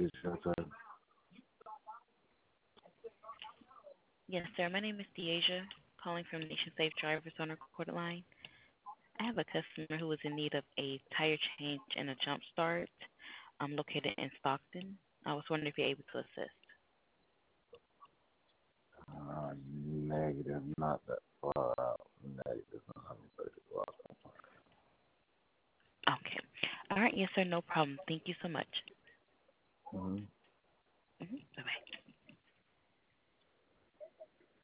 Yes, sir. My name is Deasia, calling from Nation Safe Drivers on a recorded line. I have a customer who is in need of a tire change and a jump start. I'm located in Stockton. I was wondering if you're able to assist. Negative, not that far out. Negative, not having 30 block. Okay. All right. Yes, sir. No problem. Thank you so much. Mm-hmm.